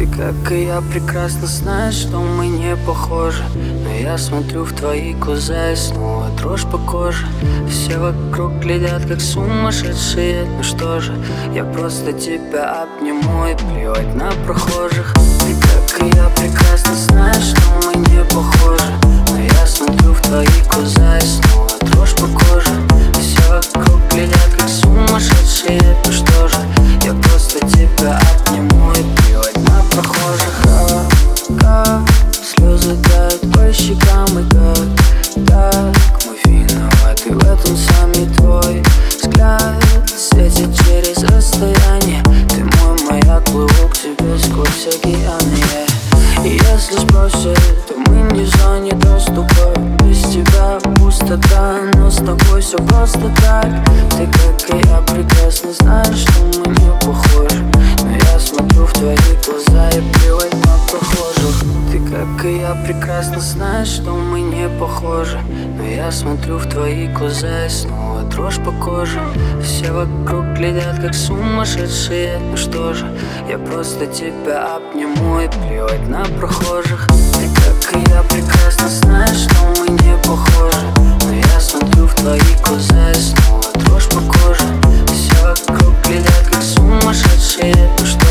Ты, как и я, прекрасно знаешь, что мы не похожи. Но я смотрю в твои глаза и снова дрожь по коже. Все вокруг глядят, как сумасшедшие. Ну что же, я просто тебя обниму и плевать на прохожих. Ты, как и я, прекрасно знаешь, что мы не похожи. Но я смотрю в твои глаза и снова дрожь по коже. Все вокруг глядят, как сумасшедшие. Ну что же, я просто тебя обниму и плевать на прохожих. Как слезы тают по щекам, и так мы виноваты в этом сами. Твой взгляд светит через расстояние. Ты мой маяк, плыву к тебе сквозь океаны. И если спросят, то мы не в зоне доступа. Без тебя пустота, но с тобой все просто так. Ты, как и я, прекрасно знаешь, что мы не похожи. Но я смотрю в твои глаза и плевать на прохожих. Ты, как и я, прекрасно знаешь, что мы не похожи. Но я смотрю в твои глаза и снова дрожь по коже. Все вокруг глядят, как сумасшедшие. Ну что же, я просто тебя обниму и плевать на прохожих. Ты, как и я, прекрасно знаешь, что мы не похожи. Но я смотрю в твои глаза и снова дрожь по коже. Все вокруг глядят, как сумасшедшие. Ну что